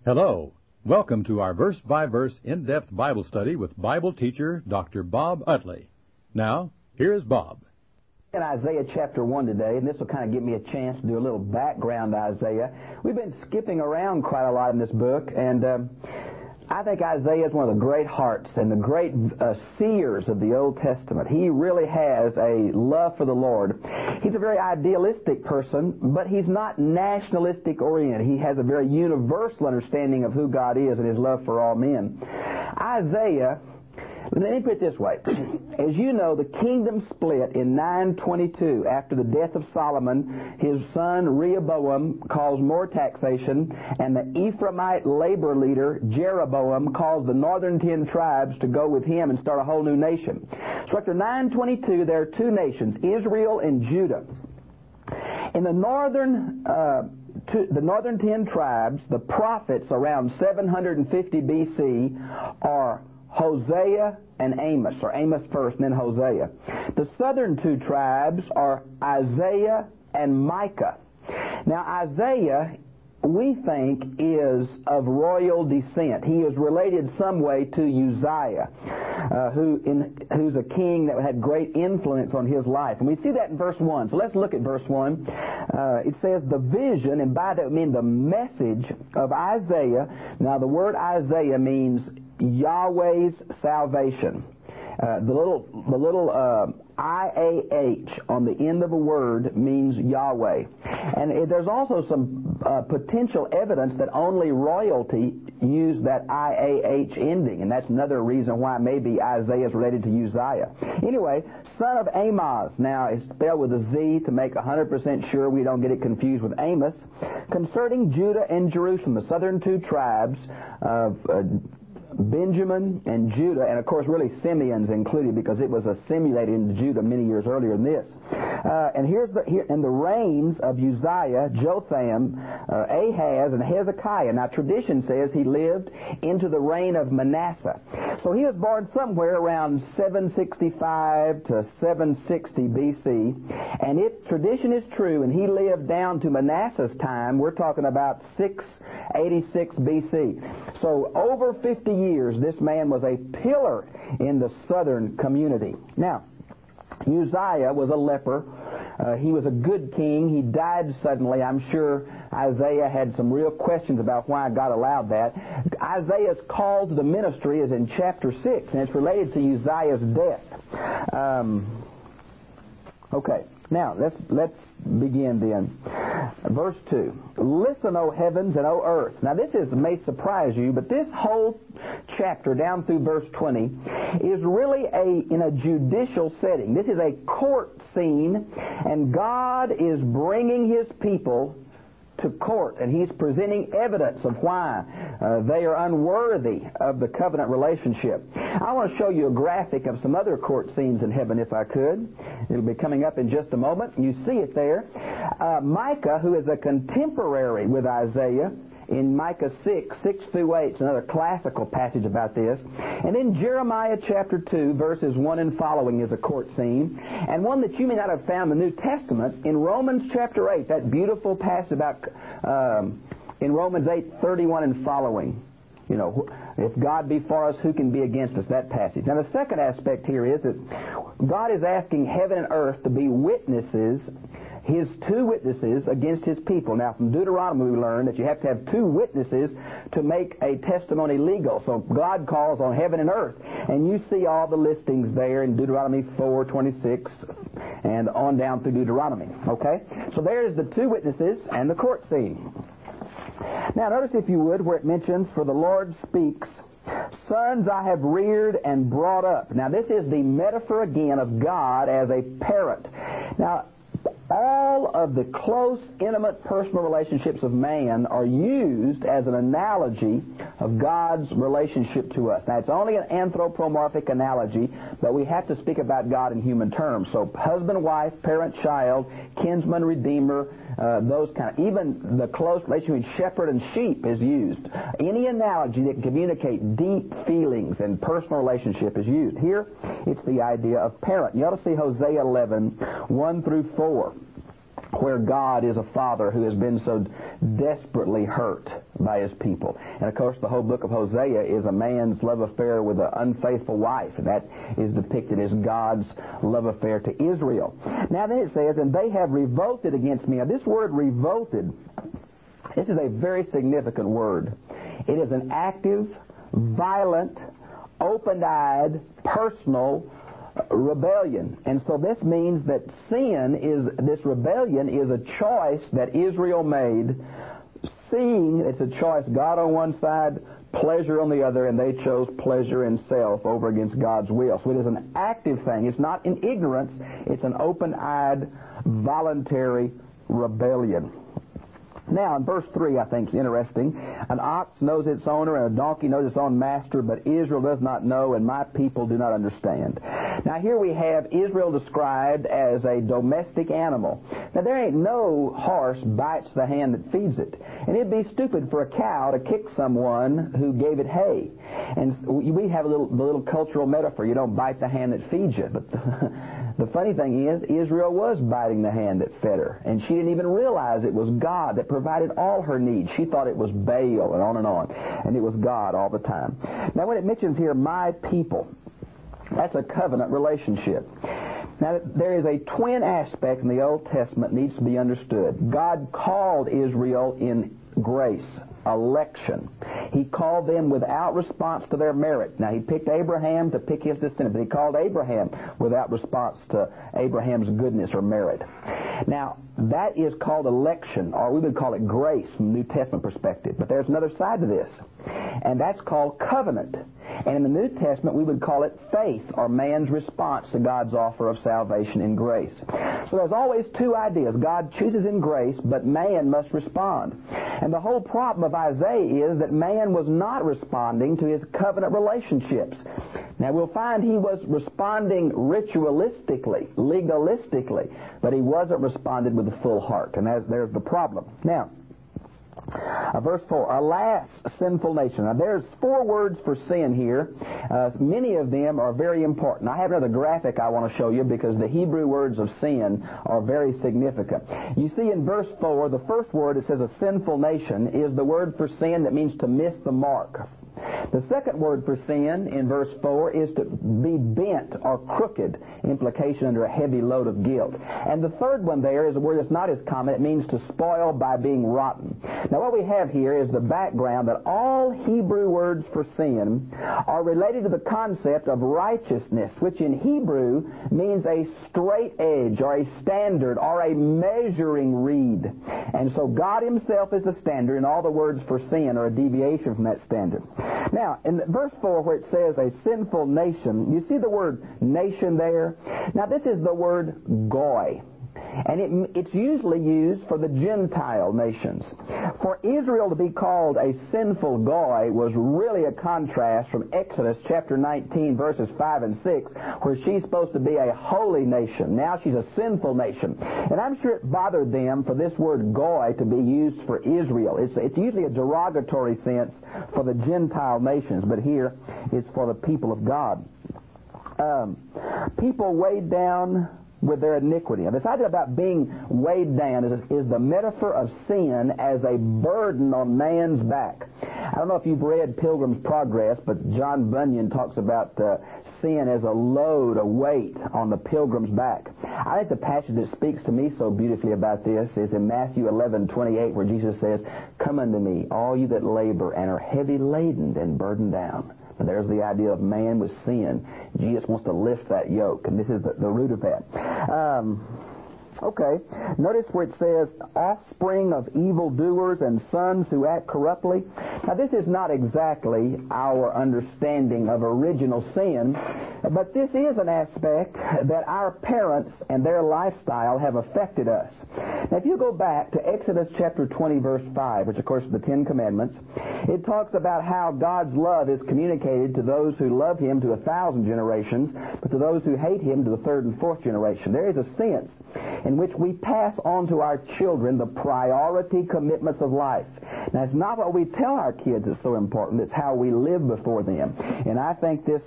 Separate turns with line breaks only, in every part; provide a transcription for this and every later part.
Hello. Welcome to our verse-by-verse in-depth Bible study with Bible teacher Dr. Bob Utley. Now, here's Bob.
In Isaiah chapter 1 today, and this will kind of give me a chance to do a little background to Isaiah. We've been skipping around quite a lot in this book, and I think Isaiah is one of the great hearts and the great seers of the Old Testament. He really has a love for the Lord. He's a very idealistic person, but he's not nationalistic oriented. He has a very universal understanding of who God is and His love for all men. Isaiah, let me put it this way. As you know, the kingdom split in 922 after the death of Solomon. His son Rehoboam caused more taxation, and the Ephraimite labor leader Jeroboam caused the northern 10 tribes to go with him and start a whole new nation. So after 922, there are two nations, Israel and Judah. In the northern 10 tribes, the prophets around 750 BC are Hosea and Amos, or Amos first and then Hosea. The southern two tribes are Isaiah and Micah. Now Isaiah, we think, is of royal descent. He is related some way to Uzziah, who's a king that had great influence on his life. And we see that in verse 1. So let's look at verse 1. It says, the vision, and by that I mean the message of Isaiah. Now the word Isaiah means Yahweh's salvation. The little IAH on the end of a word means Yahweh. And there's also some potential evidence that only royalty used that IAH ending, and that's another reason why maybe Isaiah is related to Uzziah. Anyway, son of Amoz. Now, it's spelled with a Z to make 100% sure we don't get it confused with Amos. Concerning Judah and Jerusalem, the southern two tribes of Benjamin and Judah, and of course really Simeon's included because it was assimilated into Judah many years earlier than this. And here's the reigns of Uzziah, Jotham, Ahaz, and Hezekiah. Now tradition says he lived into the reign of Manasseh. So he was born somewhere around 765 to 760 BC. And if tradition is true and he lived down to Manasseh's time, we're talking about 686 BC. So over 50 years, this man was a pillar in the southern community. Now, Uzziah was a leper. He was a good king. He died suddenly. I'm sure Isaiah had some real questions about why God allowed that. Isaiah's call to the ministry is in chapter 6, and it's related to Uzziah's death. Okay, now let's begin then. Verse 2. Listen, O heavens and O earth. Now this may surprise you, but this whole chapter down through verse 20 is really in a judicial setting. This is a court scene, and God is bringing His people to court, and He's presenting evidence of why they are unworthy of the covenant relationship. I want to show you a graphic of some other court scenes in heaven, if I could. It'll be coming up in just a moment. You see it there. Micah, who is a contemporary with Isaiah, in Micah 6 through 8, it's another classical passage about this. And in Jeremiah chapter 2, verses 1 and following is a court scene. And one that you may not have found in the New Testament, in Romans chapter 8, that beautiful passage about, in Romans 8:31 and following. You know, if God be for us, who can be against us? That passage. Now the second aspect here is that God is asking heaven and earth to be witnesses, His two witnesses against His people. Now from Deuteronomy we learn that you have to have two witnesses to make a testimony legal. So God calls on heaven and earth. And you see all the listings there in Deuteronomy 4:26 and on down through Deuteronomy. Okay? So there's the two witnesses and the court scene. Now notice, if you would, where it mentions, for the Lord speaks, sons I have reared and brought up. Now this is the metaphor again of God as a parent. Now all of the close, intimate, personal relationships of man are used as an analogy of God's relationship to us. Now, it's only an anthropomorphic analogy, but we have to speak about God in human terms. So, husband, wife, parent, child, kinsman, redeemer, those kind of, even the close relationship between shepherd and sheep is used. Any analogy that can communicate deep feelings and personal relationship is used. Here, it's the idea of parent. You ought to see Hosea 11, 1 through 4. where God is a father who has been so desperately hurt by his people. And of course, the whole book of Hosea is a man's love affair with an unfaithful wife, and that is depicted as God's love affair to Israel. Now then it says, and they have revolted against me. Now this word revolted, this is a very significant word. It is an active, violent, open-eyed, personal rebellion. And so this means that this rebellion is a choice that Israel made, seeing it's a choice, God on one side, pleasure on the other, and they chose pleasure and self over against God's will. So it is an active thing. It's not in ignorance. It's an open-eyed, voluntary rebellion. Now, in verse 3, I think is interesting. An ox knows its owner, and a donkey knows its own master, but Israel does not know, and my people do not understand. Now, here we have Israel described as a domestic animal. Now, there ain't no horse bites the hand that feeds it. And it'd be stupid for a cow to kick someone who gave it hay. And we have the little cultural metaphor. You don't bite the hand that feeds you. But the funny thing is, Israel was biting the hand that fed her. And she didn't even realize it was God that provided all her needs. She thought it was Baal and on. And it was God all the time. Now, when it mentions here, my people, that's a covenant relationship. Now, there is a twin aspect in the Old Testament that needs to be understood. God called Israel in grace, election. He called them without response to their merit. Now, he picked Abraham to pick his descendant, but he called Abraham without response to Abraham's goodness or merit. Now, that is called election, or we would call it grace from the New Testament perspective. But there's another side to this, and that's called covenant. And in the New Testament, we would call it faith, or man's response to God's offer of salvation in grace. So there's always two ideas. God chooses in grace, but man must respond. And the whole problem of Isaiah is that man was not responding to his covenant relationships. Now, we'll find he was responding ritualistically, legalistically, but he wasn't responding with a full heart. And there's the problem. Now, verse 4, alas, sinful nation. Now, there's 4 words for sin here. Many of them are very important. I have another graphic I want to show you because the Hebrew words of sin are very significant. You see in verse 4, the first word, it says a sinful nation, is the word for sin that means to miss the mark. The second word for sin in verse 4 is to be bent or crooked, implication under a heavy load of guilt. And the third one there is a word that's not as common. It means to spoil by being rotten. Now what we have here is the background that all Hebrew words for sin are related to the concept of righteousness, which in Hebrew means a straight edge or a standard or a measuring reed. And so God himself is the standard, and all the words for sin are a deviation from that standard. Now, in verse 4 where it says a sinful nation, you see the word nation there? Now, this is the word goy. And it's usually used for the Gentile nations. For Israel to be called a sinful goy was really a contrast from Exodus chapter 19, verses 5 and 6, where she's supposed to be a holy nation. Now she's a sinful nation. And I'm sure it bothered them for this word goy to be used for Israel. It's usually a derogatory sense for the Gentile nations, but here it's for the people of God. People weighed down with their iniquity. Now, this idea about being weighed down is the metaphor of sin as a burden on man's back. I don't know if you've read Pilgrim's Progress, but John Bunyan talks about sin as a load, a weight on the pilgrim's back. I think the passage that speaks to me so beautifully about this is in Matthew 11:28, where Jesus says, "Come unto me, all you that labor and are heavy laden and burdened down." And there's the idea of man with sin. Jesus wants to lift that yoke, and this is the root of that. Okay, notice where it says, offspring of evildoers and sons who act corruptly. Now, this is not exactly our understanding of original sin, but this is an aspect that our parents and their lifestyle have affected us. Now, if you go back to Exodus chapter 20, verse 5, which, of course, is the Ten Commandments, it talks about how God's love is communicated to those who love Him to 1,000 generations, but to those who hate Him to the 3rd and 4th generation. There is a sense in which we pass on to our children the priority commitments of life. Now, it's not what we tell our kids that's so important. It's how we live before them. And I think this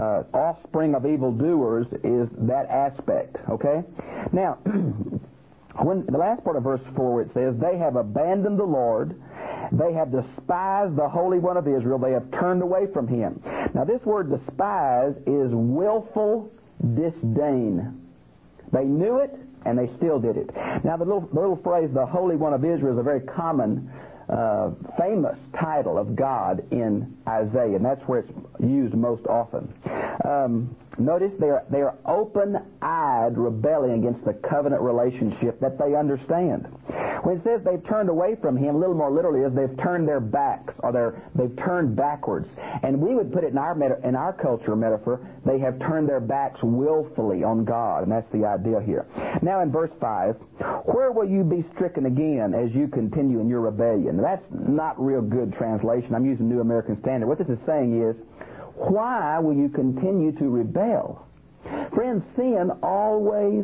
offspring of evildoers is that aspect, okay? Now, when the last part of verse 4 where it says, they have abandoned the Lord, they have despised the Holy One of Israel, they have turned away from Him. Now this word despise is willful disdain. They knew it, and they still did it. Now the little phrase, the Holy One of Israel, is a very common, famous title of God in Isaiah, and that's where it's used most often. Notice they are open-eyed rebelling against the covenant relationship that they understand. When it says they've turned away from Him, a little more literally is they've turned their backs, or they've turned backwards. And we would put it in our culture metaphor, they have turned their backs willfully on God, and that's the idea here. Now in verse 5, where will you be stricken again as you continue in your rebellion? That's not real good translation. I'm using New American Standard. What this is saying is, why will you continue to rebel? Friends, sin always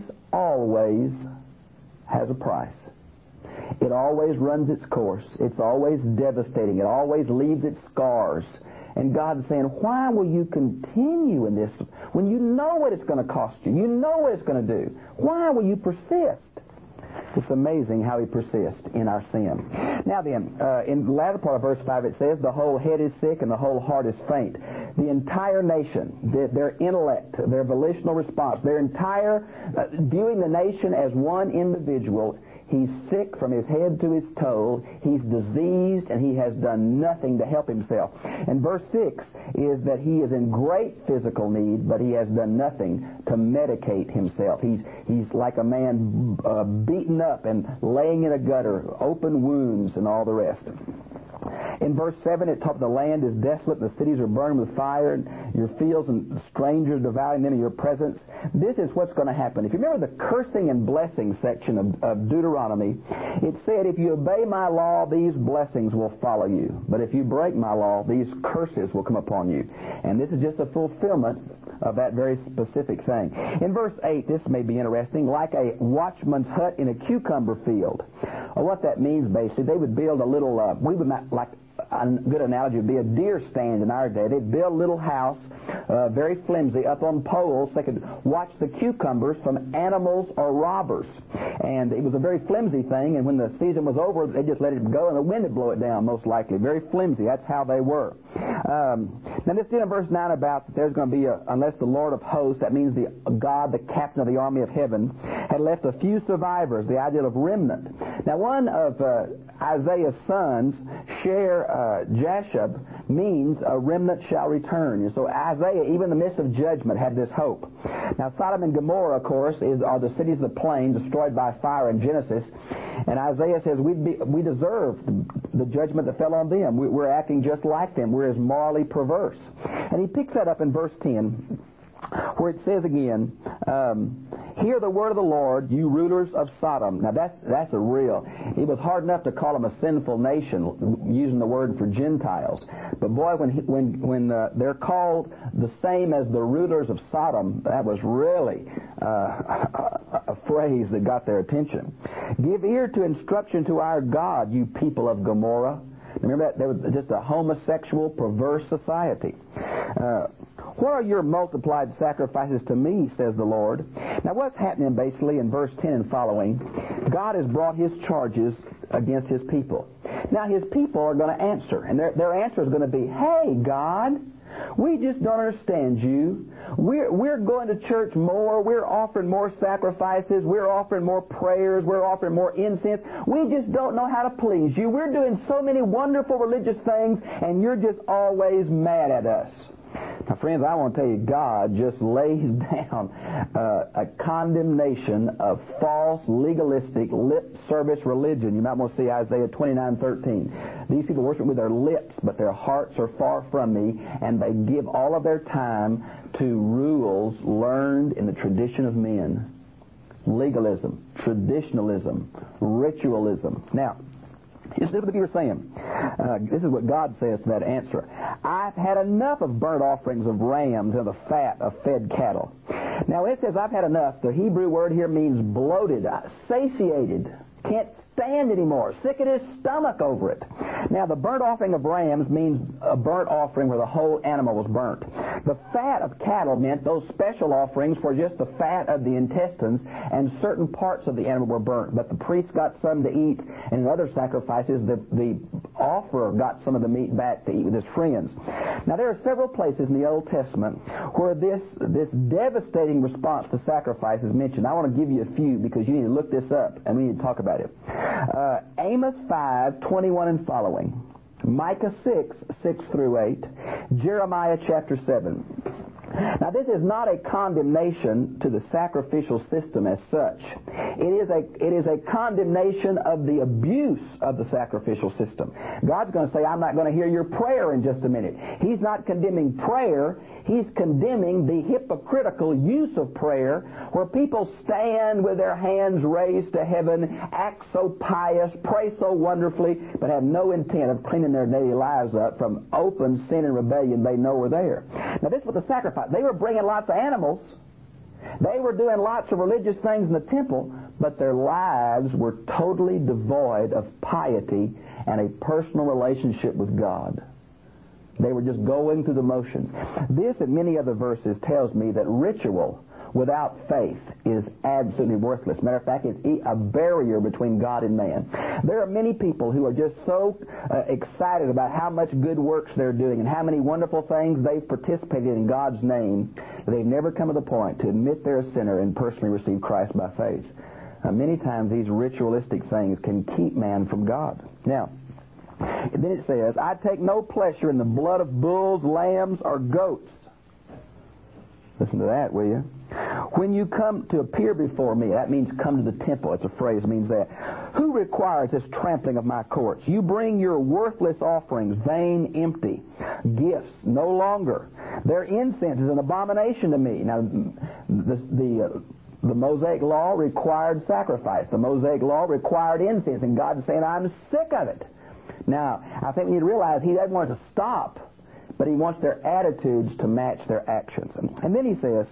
has a price. It always runs its course. It's always devastating. It always leaves its scars. And God's saying, why will you continue in this when you know what it's going to cost you? You know what it's going to do. Why will you persist? It's amazing how we persist in our sin. Now then, in the latter part of verse 5 it says, the whole head is sick and the whole heart is faint. The entire nation, their intellect, their volitional response, their entire viewing the nation as one individual, he's sick from his head to his toe, he's diseased, and he has done nothing to help himself. And verse 6 is that he is in great physical need, but he has done nothing to medicate himself. He's like a man beaten up and laying in a gutter, open wounds and all the rest. In verse 7, it talks, the land is desolate, the cities are burned with fire, and your fields and strangers devouring them in your presence. This is what's going to happen. If you remember the cursing and blessing section of Deuteronomy, it said, if you obey my law, these blessings will follow you. But if you break my law, these curses will come upon you. And this is just a fulfillment of that very specific thing. In verse 8, this may be interesting, like a watchman's hut in a cucumber field. What that means, basically, they would build a little, like a good analogy would be a deer stand in our day. They'd build a little house, very flimsy, up on poles. They could watch the cucumbers from animals or robbers. And it was a very flimsy thing, and when the season was over, they just let it go, and the wind would blow it down, most likely. Very flimsy. That's how they were. Now, this in verse 9 about that there's going to be, unless the Lord of hosts, that means the God, the captain of the army of heaven, had left a few survivors, the idea of remnant. Now, one of Isaiah's sons, Jashub, means a remnant shall return. And so Isaiah, even in the midst of judgment, had this hope. Now, Sodom and Gomorrah, of course, are the cities of the plain destroyed by fire in Genesis. And Isaiah says we deserve the judgment that fell on them. We're acting just like them. We're as morally perverse. And he picks that up in verse 10, where it says again, hear the word of the Lord, you rulers of Sodom. Now that's a real. It was hard enough to call them a sinful nation, using the word for Gentiles. But boy, when they're called the same as the rulers of Sodom, that was really a phrase that got their attention. Give ear to instruction to our God, you people of Gomorrah. Remember that? There was just a homosexual, perverse society. What are your multiplied sacrifices to me, says the Lord? Now what's happening basically in verse 10 and following, God has brought His charges against His people. Now His people are going to answer, and their answer is going to be, hey God, we just don't understand you. We're going to church more. We're offering more sacrifices. We're offering more prayers. We're offering more incense. We just don't know how to please you. We're doing so many wonderful religious things, and you're just always mad at us. Now, friends, I want to tell you, God just lays down a condemnation of false, legalistic, lip service religion. You might want to see Isaiah 29:13. These people worship with their lips, but their hearts are far from me, and they give all of their time to rules learned in the tradition of men. Legalism, traditionalism, ritualism. Now, this is what you're saying. This is what God says to that answer. I've had enough of burnt offerings of rams and the fat of fed cattle. Now, it says I've had enough. The Hebrew word here means bloated, satiated, Can't stand anymore. Sick at his stomach over it. Now, the burnt offering of rams means a burnt offering where the whole animal was burnt. The fat of cattle meant those special offerings where just the fat of the intestines and certain parts of the animal were burnt. But the priest got some to eat, and in other sacrifices, the offerer got some of the meat back to eat with his friends. Now, there are several places in the Old Testament where this devastating response to sacrifice is mentioned. I want to give you a few because you need to look this up, and we need to talk about it. Amos 5:21 and following, Micah 6:6 through 8, Jeremiah chapter 7. Now, this is not a condemnation to the sacrificial system as such. It is a condemnation of the abuse of the sacrificial system. God's going to say, I'm not going to hear your prayer in just a minute. He's not condemning prayer. He's condemning the hypocritical use of prayer where people stand with their hands raised to heaven, act so pious, pray so wonderfully, but have no intent of cleaning their daily lives up from open sin and rebellion they know are there. Now, this was the sacrifice. They were bringing lots of animals. They were doing lots of religious things in the temple, but their lives were totally devoid of piety and a personal relationship with God. They were just going through the motions. This and many other verses tells me that ritual without faith is absolutely worthless. Matter of fact, it's a barrier between God and man. There are many people who are just so excited about how much good works they're doing and how many wonderful things they've participated in God's name that they've never come to the point to admit they're a sinner and personally receive Christ by faith. Many times these ritualistic things can keep man from God. Now, then it says, I take no pleasure in the blood of bulls, lambs, or goats. Listen to that, will you? When you come to appear before me, that means come to the temple. It's a phrase that means that. Who requires this trampling of my courts? You bring your worthless offerings, vain, empty gifts, no longer. Their incense is an abomination to me. Now, the Mosaic law required sacrifice. The Mosaic law required incense, and God's saying, I'm sick of it. Now, I think we need to realize He doesn't want it to stop, but He wants their attitudes to match their actions. And then He says,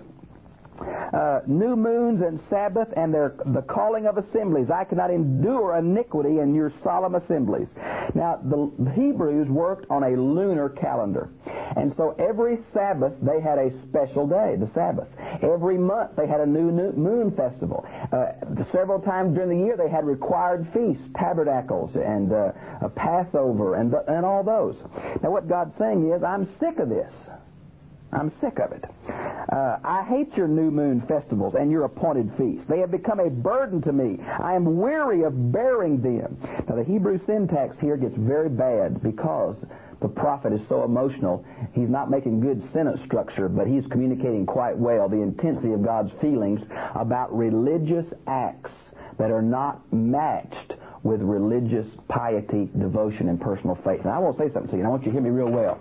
new moons and Sabbath and the calling of assemblies. I cannot endure iniquity in your solemn assemblies. Now, the Hebrews worked on a lunar calendar. And so every Sabbath they had a special day, the Sabbath. Every month they had a new moon festival. Several times during the year they had required feasts, tabernacles, and a Passover, and all those. Now what God's saying is, I'm sick of this. I'm sick of it. I hate your new moon festivals and your appointed feasts. They have become a burden to me. I am weary of bearing them. Now, the Hebrew syntax here gets very bad because the prophet is so emotional. He's not making good sentence structure, but he's communicating quite well the intensity of God's feelings about religious acts that are not matched with religious piety, devotion, and personal faith. And I want to say something to you, and I want you to hear me real well.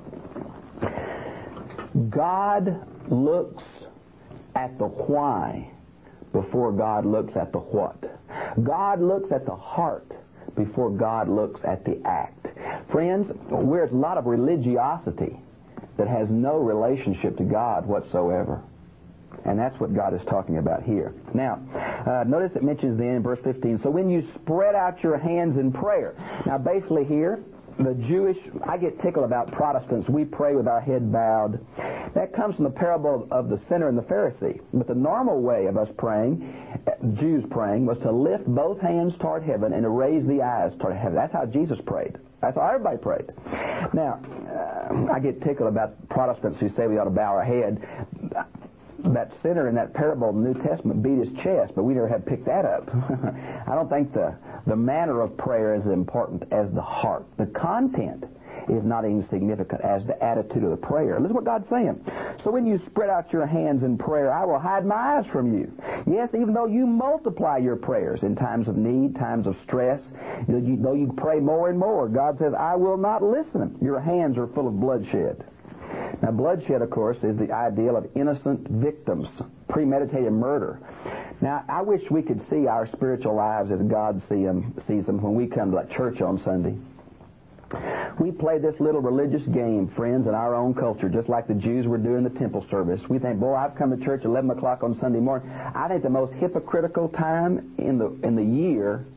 God looks at the why before God looks at the what. God looks at the heart before God looks at the act. Friends, there's a lot of religiosity that has no relationship to God whatsoever. And that's what God is talking about here. Now, notice it mentions then in verse 15, so when you spread out your hands in prayer. Now, basically here, I get tickled about Protestants. We pray with our head bowed. That comes from the parable of the sinner and the Pharisee. But the normal way of us praying, Jews praying, was to lift both hands toward heaven and to raise the eyes toward heaven. That's how Jesus prayed. That's how everybody prayed. Now, I get tickled about Protestants who say we ought to bow our head. That sinner in that parable in the New Testament beat his chest, but we never had picked that up. I don't think the manner of prayer is as important as the heart. The content is not insignificant as the attitude of the prayer. Listen to what God's saying. So when you spread out your hands in prayer, I will hide my eyes from you. Yes, even though you multiply your prayers in times of need, times of stress, though you pray more and more, God says, I will not listen. Your hands are full of bloodshed. Now, bloodshed, of course, is the ideal of innocent victims, premeditated murder. Now, I wish we could see our spiritual lives as God sees them when we come to church on Sunday. We play this little religious game, friends, in our own culture, just like the Jews were doing the temple service. We think, boy, I've come to church at 11 o'clock on Sunday morning. I think the most hypocritical time in the year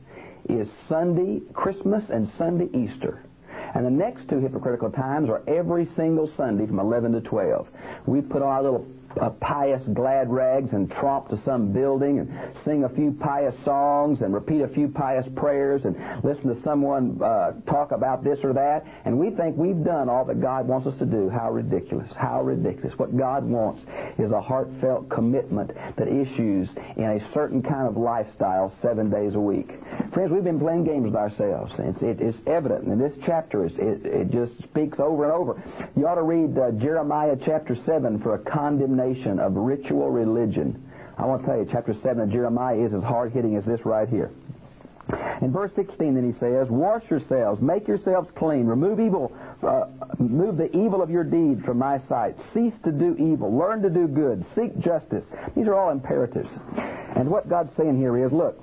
is Sunday Christmas and Sunday Easter. And the next two hypocritical times are every single Sunday from 11 to 12. We put on our little pious glad rags and tromp to some building and sing a few pious songs and repeat a few pious prayers and listen to someone talk about this or that, and we think we've done all that God wants us to do. How ridiculous. How ridiculous. What God wants is a heartfelt commitment that issues in a certain kind of lifestyle 7 days a week. Friends, we've been playing games with ourselves. It's evident, and this chapter it just speaks over and over. You ought to read Jeremiah chapter 7 for a condemnation of ritual religion. I want to tell you, chapter 7 of Jeremiah is as hard-hitting as this right here. In verse 16, then he says, "Wash yourselves, make yourselves clean, remove the evil of your deeds from my sight. Cease to do evil, learn to do good, seek justice." These are all imperatives. And what God's saying here is, look,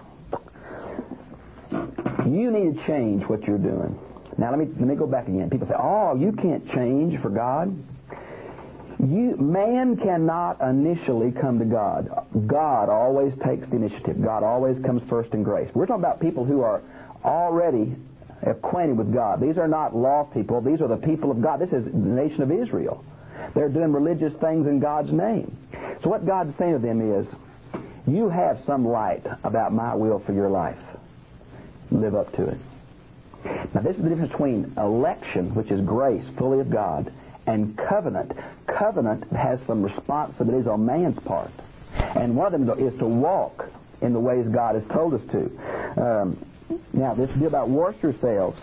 you need to change what you're doing. Now let me go back again. People say, "Oh, you can't change for God." Man cannot initially come to God. God always takes the initiative. God always comes first in grace. We're talking about people who are already acquainted with God. These are not lost people. These are the people of God. This is the nation of Israel. They're doing religious things in God's name. So what God's saying to them is, you have some light about my will for your life. Live up to it. Now this is the difference between election, which is grace, fully of God, and covenant. Covenant has some responsibilities on man's part. And one of them is to walk in the ways God has told us to. Now, this deal about wash yourselves.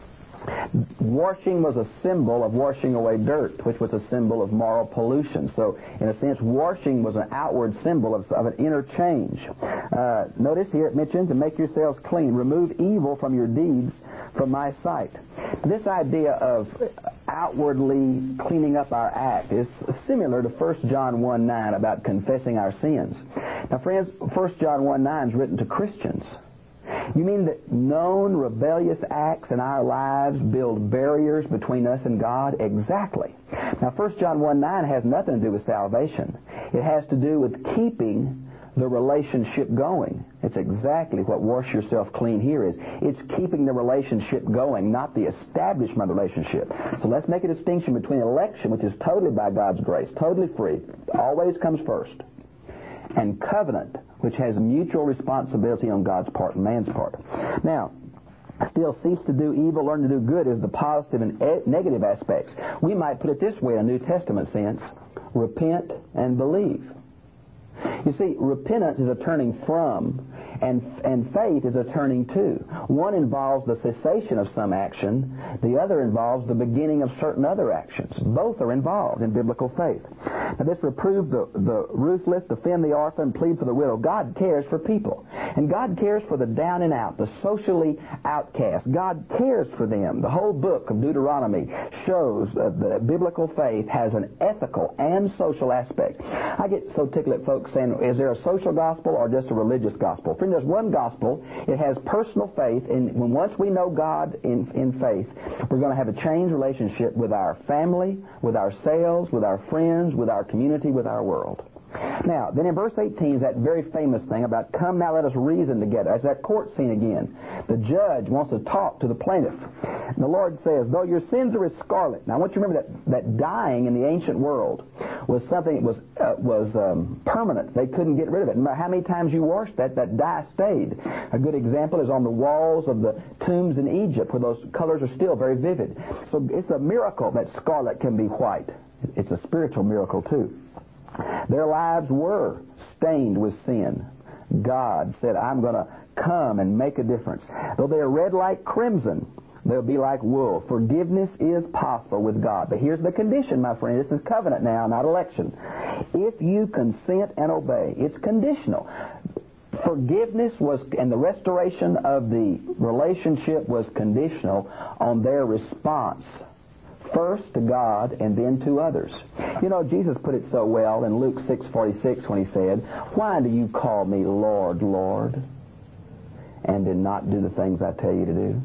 Washing was a symbol of washing away dirt, which was a symbol of moral pollution. So, in a sense, washing was an outward symbol of an inner change. Notice here it mentions, "To make yourselves clean, remove evil from your deeds from my sight." This idea of outwardly cleaning up our act is similar to 1 John 1:9 about confessing our sins. Now, friends, 1 John 1:9 is written to Christians. You mean that known rebellious acts in our lives build barriers between us and God? Exactly. Now, 1 John 1:9 has nothing to do with salvation. It has to do with keeping the relationship going. It's exactly what wash yourself clean here is. It's keeping the relationship going, not the establishment of the relationship. So let's make a distinction between election, which is totally by God's grace, totally free, always comes first, and covenant, which has mutual responsibility on God's part and man's part. Now, still cease to do evil, learn to do good is the positive and negative aspects. We might put it this way in a New Testament sense: repent and believe. You see, repentance is a turning from, and faith is a turning to. One involves the cessation of some action. The other involves the beginning of certain other actions. Both are involved in biblical faith. Now, this reprove the ruthless, defend the orphan, plead for the widow. God cares for people. And God cares for the down and out, the socially outcast. God cares for them. The whole book of Deuteronomy shows that biblical faith has an ethical and social aspect. I get so tickled at folks saying, is there a social gospel or just a religious gospel? Friend, there's one gospel. It has personal faith, and once we know God in faith, we're going to have a changed relationship with our family, with ourselves, with our friends, with our community, with our world. Now, then in verse 18 is that very famous thing about, "Come now, let us reason together." That's that court scene again. The judge wants to talk to the plaintiff. And the Lord says, "Though your sins are as scarlet." Now, I want you to remember that dying in the ancient world was something that was permanent. They couldn't get rid of it. No matter how many times you washed that dye stayed. A good example is on the walls of the tombs in Egypt, where those colors are still very vivid. So it's a miracle that scarlet can be white. It's a spiritual miracle, too. Their lives were stained with sin. God said, "I'm going to come and make a difference. Though they are red like crimson, they'll be like wool." Forgiveness is possible with God. But here's the condition, my friend. This is covenant now, not election. If you consent and obey, it's conditional. Forgiveness and the restoration of the relationship was conditional on their response. First to God and then to others. You know, Jesus put it so well in Luke 6:46 when he said, "Why do you call me Lord, Lord, and did not do the things I tell you to do?"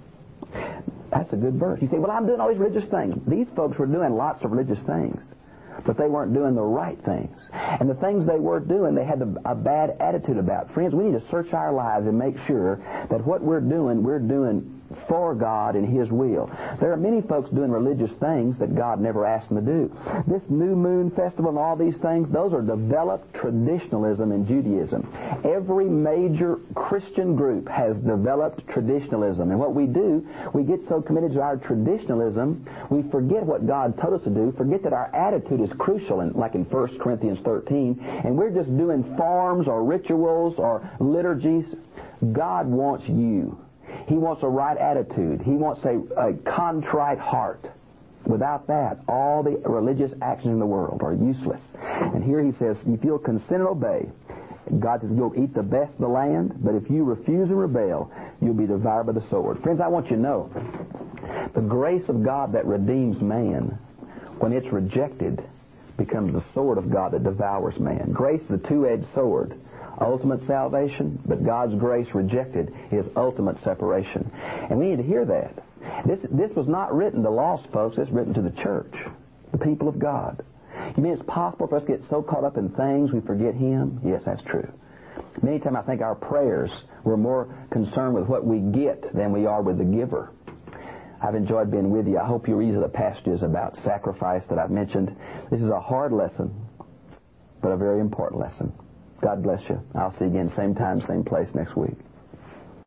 That's a good verse. You say, "Well, I'm doing all these religious things." These folks were doing lots of religious things. but they weren't doing the right things. And the things they were doing, they had a bad attitude about. Friends, we need to search our lives and make sure that what we're doing for God and His will. There are many folks doing religious things that God never asked them to do. This new moon festival and all these things, those are developed traditionalism in Judaism. Every major Christian group has developed traditionalism. And what we do, we get so committed to our traditionalism, we forget what God told us to do, forget that our attitude is crucial, like in 1 Corinthians 13, and we're just doing forms or rituals or liturgies. God wants you. He wants a right attitude. He wants a contrite heart. Without that, all the religious actions in the world are useless. And here he says, if you'll consent and obey, God says you'll eat the best of the land, but if you refuse and rebel, you'll be devoured by the sword. Friends, I want you to know, the grace of God that redeems man, when it's rejected, becomes the sword of God that devours man. Grace is the two-edged sword. Ultimate salvation, but God's grace rejected is ultimate separation. And we need to hear that. This was not written to lost folks. It's written to the church, the people of God. You mean it's possible for us to get so caught up in things we forget Him? Yes, that's true. Many times I think our prayers, we're more concerned with what we get than we are with the giver. I've enjoyed being with you. I hope you read the passages about sacrifice that I've mentioned. This is a hard lesson, but a very important lesson. God bless you. I'll see you again same time, same place next week.